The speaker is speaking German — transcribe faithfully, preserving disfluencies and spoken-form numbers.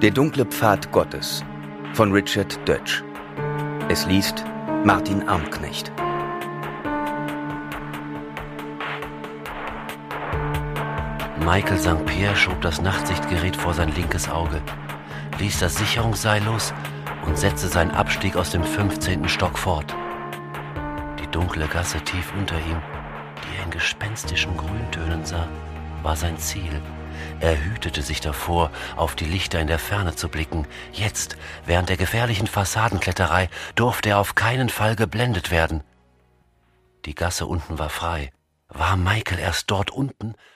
Der dunkle Pfad Gottes von Richard Dötsch. Es liest Martin Armknecht. Michael Sankt Pierre schob das Nachtsichtgerät vor sein linkes Auge, ließ das Sicherungsseil los und setzte seinen Abstieg aus dem fünfzehnten Stock fort. Die dunkle Gasse tief unter ihm, die er in gespenstischen Grüntönen sah, war sein Ziel. Er hütete sich davor, auf die Lichter in der Ferne zu blicken. Jetzt, während der gefährlichen Fassadenkletterei, durfte er auf keinen Fall geblendet werden. Die Gasse unten war frei. War Michael erst dort unten,